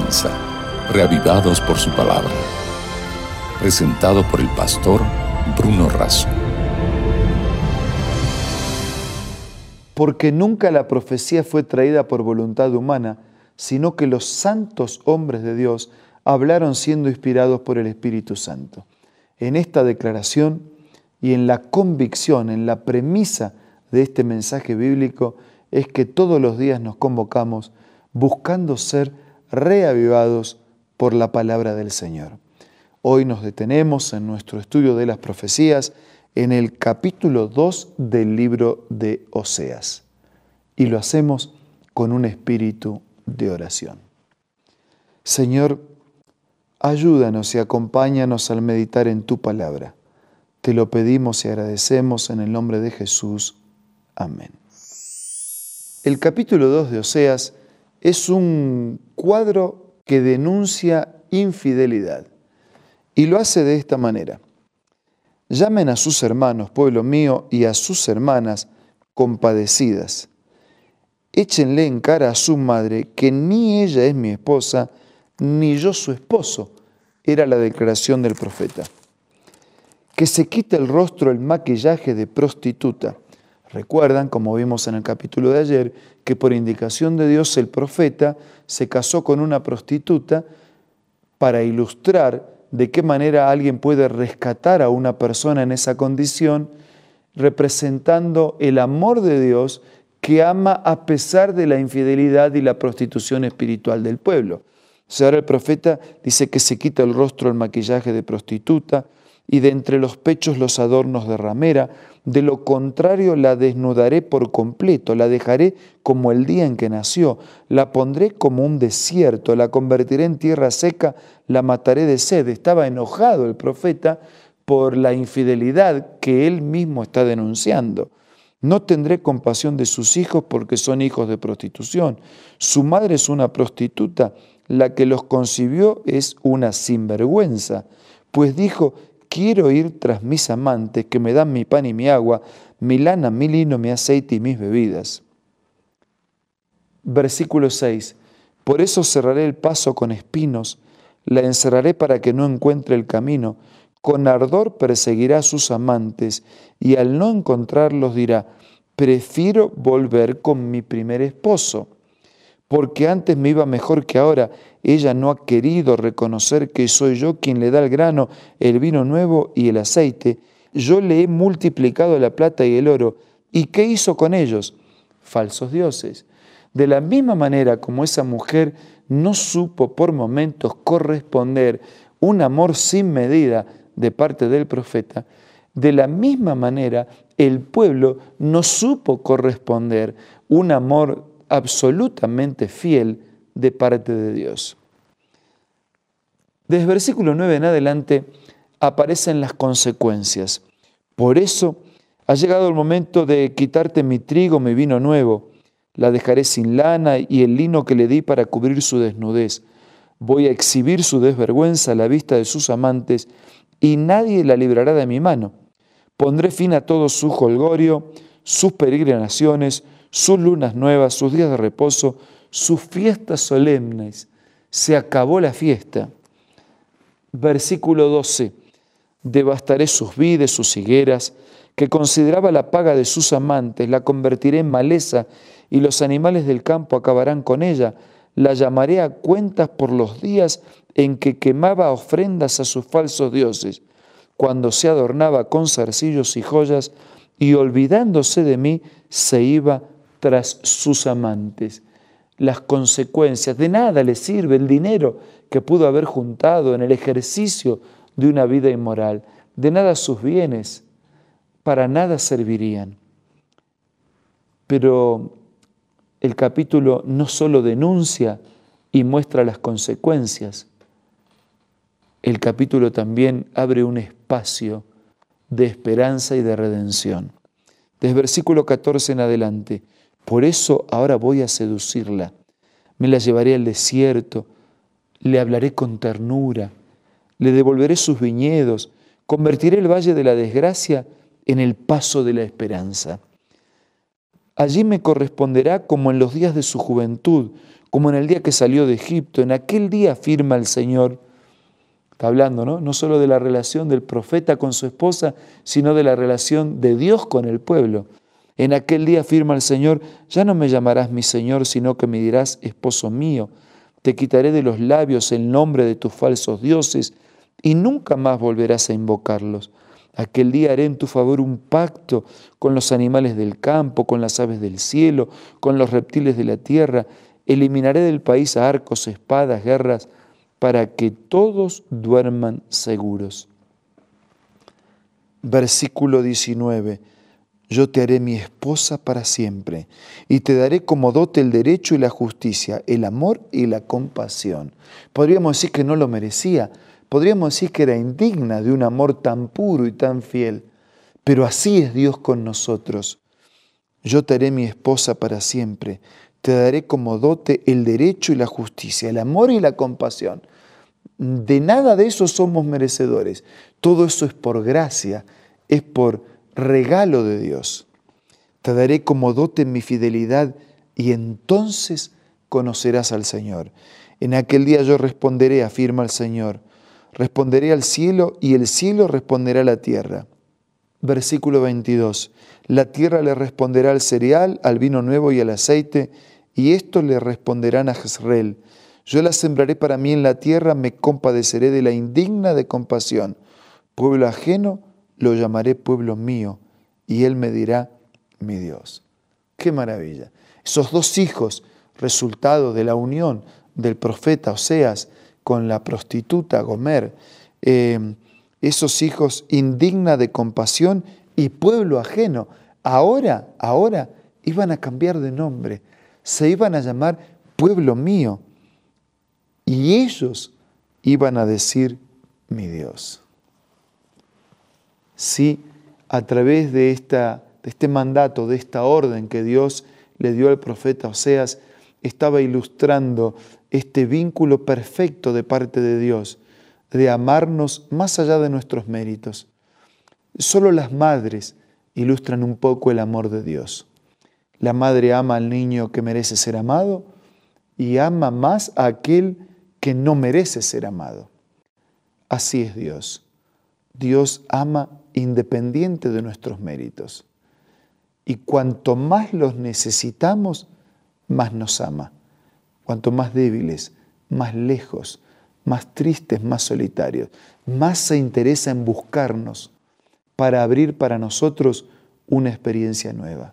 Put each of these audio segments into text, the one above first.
comienza, reavivados por su palabra. Presentado por el pastor Bruno Razo. Porque nunca la profecía fue traída por voluntad humana, sino que los santos hombres de Dios hablaron siendo inspirados por el Espíritu Santo. En esta declaración y en la convicción, en la premisa de este mensaje bíblico, es que todos los días nos convocamos buscando ser reavivados por la palabra del Señor. Hoy nos detenemos en nuestro estudio de las profecías en el capítulo 2 del libro de Oseas. Y lo hacemos con un espíritu de oración. Señor, ayúdanos y acompáñanos al meditar en tu palabra. Te lo pedimos y agradecemos en el nombre de Jesús. Amén. El capítulo 2 de Oseas es un cuadro que denuncia infidelidad y lo hace de esta manera. Llamen a sus hermanos, pueblo mío, y a sus hermanas compadecidas. Échenle en cara a su madre que ni ella es mi esposa, ni yo su esposo, era la declaración del profeta. Que se quite el rostro el maquillaje de prostituta. Recuerdan, como vimos en el capítulo de ayer, que por indicación de Dios el profeta se casó con una prostituta para ilustrar de qué manera alguien puede rescatar a una persona en esa condición, representando el amor de Dios que ama a pesar de la infidelidad y la prostitución espiritual del pueblo. O sea, ahora el profeta dice que se quita el rostro el maquillaje de prostituta y de entre los pechos los adornos de ramera. De lo contrario la desnudaré por completo, la dejaré como el día en que nació, la pondré como un desierto, la convertiré en tierra seca, la mataré de sed. Estaba enojado el profeta por la infidelidad que él mismo está denunciando. No tendré compasión de sus hijos porque son hijos de prostitución. Su madre es una prostituta, la que los concibió es una sinvergüenza, pues dijo: quiero ir tras mis amantes que me dan mi pan y mi agua, mi lana, mi lino, mi aceite y mis bebidas. Versículo 6. Por eso cerraré el paso con espinos, la encerraré para que no encuentre el camino. Con ardor perseguirá a sus amantes y al no encontrarlos dirá: prefiero volver con mi primer esposo, porque antes me iba mejor que ahora. Ella no ha querido reconocer que soy yo quien le da el grano, el vino nuevo y el aceite. Yo le he multiplicado la plata y el oro. ¿Y qué hizo con ellos? Falsos dioses. De la misma manera como esa mujer no supo por momentos corresponder un amor sin medida de parte del profeta, de la misma manera el pueblo no supo corresponder un amor absolutamente fiel de parte de Dios. Desde el versículo 9 en adelante aparecen las consecuencias. Por eso ha llegado el momento de quitarte mi trigo, mi vino nuevo. La dejaré sin lana y el lino que le di para cubrir su desnudez. Voy a exhibir su desvergüenza a la vista de sus amantes y nadie la librará de mi mano. Pondré fin a todo su jolgorio, sus peregrinaciones, sus lunas nuevas, sus días de reposo, sus fiestas solemnes. Se acabó la fiesta. Versículo 12. Devastaré sus vides, sus higueras, que consideraba la paga de sus amantes, la convertiré en maleza y los animales del campo acabarán con ella. La llamaré a cuentas por los días en que quemaba ofrendas a sus falsos dioses, cuando se adornaba con zarcillos y joyas y olvidándose de mí se iba tras sus amantes. Las consecuencias, de nada le sirve el dinero que pudo haber juntado en el ejercicio de una vida inmoral, de nada sus bienes, para nada servirían. Pero el capítulo no solo denuncia y muestra las consecuencias, el capítulo también abre un espacio de esperanza y de redención. Desde versículo 14 en adelante, por eso ahora voy a seducirla, me la llevaré al desierto, le hablaré con ternura, le devolveré sus viñedos, convertiré el valle de la desgracia en el paso de la esperanza. Allí me corresponderá como en los días de su juventud, como en el día que salió de Egipto. En aquel día afirma el Señor. Está hablando, ¿no? No solo de la relación del profeta con su esposa, sino de la relación de Dios con el pueblo. En aquel día afirma el Señor, ya no me llamarás mi Señor, sino que me dirás esposo mío. Te quitaré de los labios el nombre de tus falsos dioses y nunca más volverás a invocarlos. Aquel día haré en tu favor un pacto con los animales del campo, con las aves del cielo, con los reptiles de la tierra. Eliminaré del país a arcos, espadas, guerras, para que todos duerman seguros. Versículo 19. Yo te haré mi esposa para siempre y te daré como dote el derecho y la justicia, el amor y la compasión. Podríamos decir que no lo merecía, podríamos decir que era indigna de un amor tan puro y tan fiel, pero así es Dios con nosotros. Yo te haré mi esposa para siempre, te daré como dote el derecho y la justicia, el amor y la compasión. De nada de eso somos merecedores, todo eso es por gracia, es por regalo de Dios. Te daré como dote mi fidelidad y entonces conocerás al Señor. En aquel día yo responderé, afirma el Señor. Responderé al cielo y el cielo responderá a la tierra. Versículo 22. La tierra le responderá al cereal, al vino nuevo y al aceite, y estos le responderán a Jezreel. Yo la sembraré para mí en la tierra, me compadeceré de la indigna de compasión. Pueblo ajeno lo llamaré pueblo mío, y él me dirá mi Dios. ¡Qué maravilla! Esos dos hijos, resultado de la unión del profeta Oseas con la prostituta Gomer, esos hijos indigna de compasión y pueblo ajeno, ahora iban a cambiar de nombre, se iban a llamar pueblo mío, y ellos iban a decir mi Dios. Sí, a través de este mandato, de esta orden que Dios le dio al profeta Oseas, estaba ilustrando este vínculo perfecto de parte de Dios, de amarnos más allá de nuestros méritos. Solo las madres ilustran un poco el amor de Dios. La madre ama al niño que merece ser amado y ama más a aquel que no merece ser amado. Así es Dios. Dios ama independiente de nuestros méritos. Y cuanto más los necesitamos, más nos ama. Cuanto más débiles, más lejos, más tristes, más solitarios, más se interesa en buscarnos para abrir para nosotros una experiencia nueva.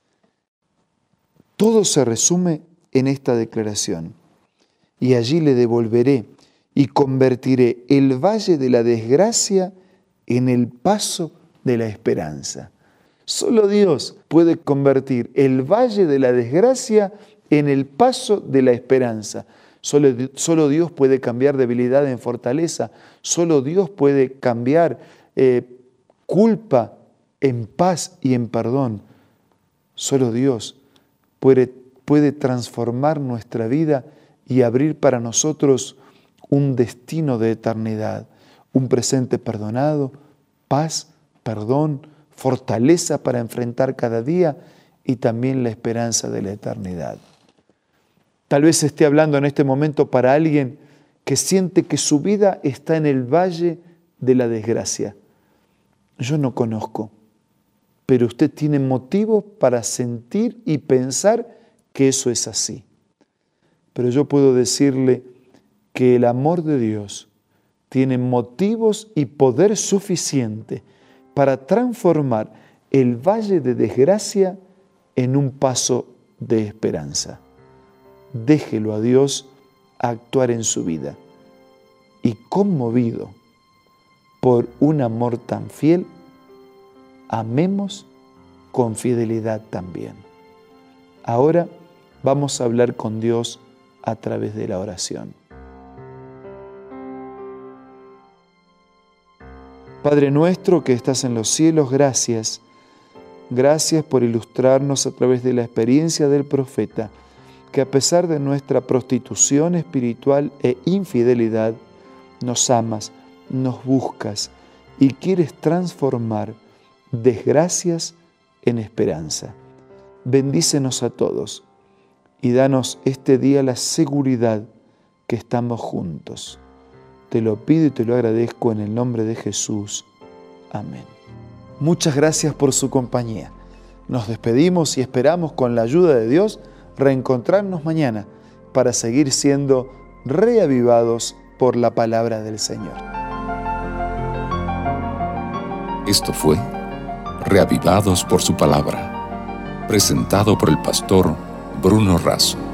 Todo se resume en esta declaración. Y allí le devolveré y convertiré el valle de la desgracia en el paso de la esperanza. Solo Dios puede convertir el valle de la desgracia en el paso de la esperanza. Solo Dios puede cambiar debilidad en fortaleza. Solo Dios puede cambiar culpa en paz y en perdón. Solo Dios puede transformar nuestra vida y abrir para nosotros un destino de eternidad, un presente perdonado, paz, perdón, fortaleza para enfrentar cada día y también la esperanza de la eternidad. Tal vez esté hablando en este momento para alguien que siente que su vida está en el valle de la desgracia. Yo no conozco, pero usted tiene motivos para sentir y pensar que eso es así. Pero yo puedo decirle que el amor de Dios tiene motivos y poder suficiente para transformar el valle de desgracia en un paso de esperanza. Déjelo a Dios actuar en su vida. Y conmovido por un amor tan fiel, amemos con fidelidad también. Ahora vamos a hablar con Dios a través de la oración. Padre nuestro que estás en los cielos, gracias. Gracias por ilustrarnos a través de la experiencia del profeta, que a pesar de nuestra prostitución espiritual e infidelidad, nos amas, nos buscas y quieres transformar desgracias en esperanza. Bendícenos a todos y danos este día la seguridad que estamos juntos. Te lo pido y te lo agradezco en el nombre de Jesús. Amén. Muchas gracias por su compañía. Nos despedimos y esperamos con la ayuda de Dios reencontrarnos mañana para seguir siendo reavivados por la palabra del Señor. Esto fue Reavivados por su palabra, presentado por el pastor Bruno Razo.